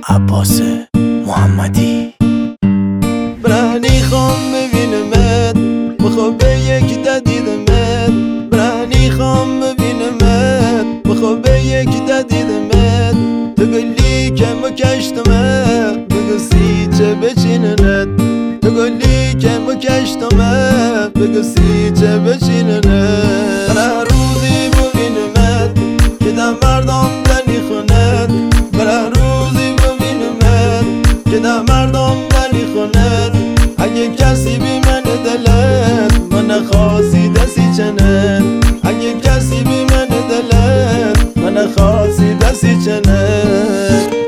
عباس محمدی. برهنی خوام ببینمت، بخواب به یک دیدمت. برهنی خوام ببینمت، بخواب به یک دیدمت. تو گلی که مکشتمه بگو سی چه بچیننت. تو گلی که مکشتمه بگو سی چه بچیننت. هر روزی ببینمت که دم مردم دنی خونت. هر روزی ببینمت که دم مردم دنی خونت. اگه کسی بی من دلت من خاصی دستی چنت. اگه کسی بی من دلت من خاصی دستی چنت.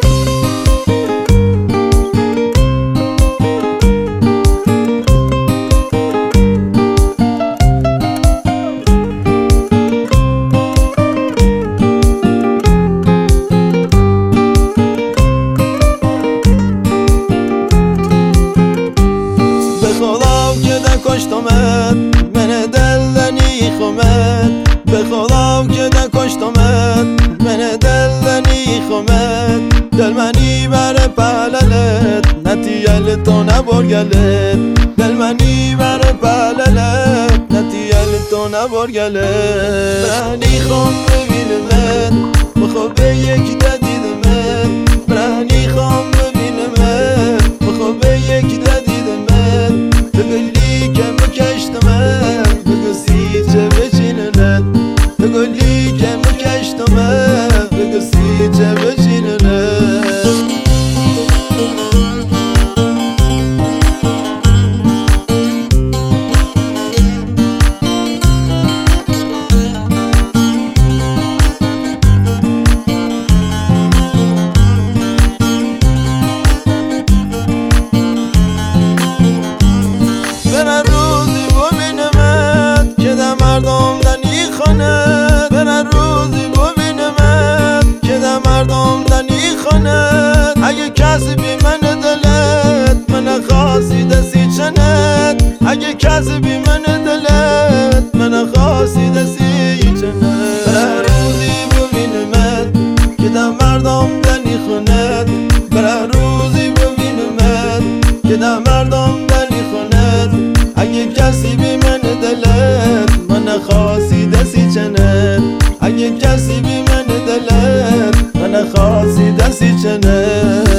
کشتمت من دلنی خمت. به خدا که کشتمت من دلنی خمت. دل منی بر پهللت نتیل تو نبرگلت. دل منی بر پهللت نتیل تو نبرگلت. برهنی خوام ببینمت، بخواب به یک دیدمت. برهنی خوام ببینمت، بخواب به یک دیدمت. تو گلی که مکشتمه بگو سی چه بچیننت. تو گلی که مکشتمه بگو سی چه بچیننت. مردم دنی خونت. برن روزی ببینمت که در مردم دنی خونت. اگه کسی بی من دلت من خاصی دستی چنت. اگه کسی بی من دلت من خاصی دستی چنت. برن روزی ببینمت که در مردم دنی خونت. برن روزی ببینمت که در مردم دنی خونت. اگه کسی بی من دلت من خاصی دستی چنت. اگه کسی بی من دلت من خاصی دستی چنت.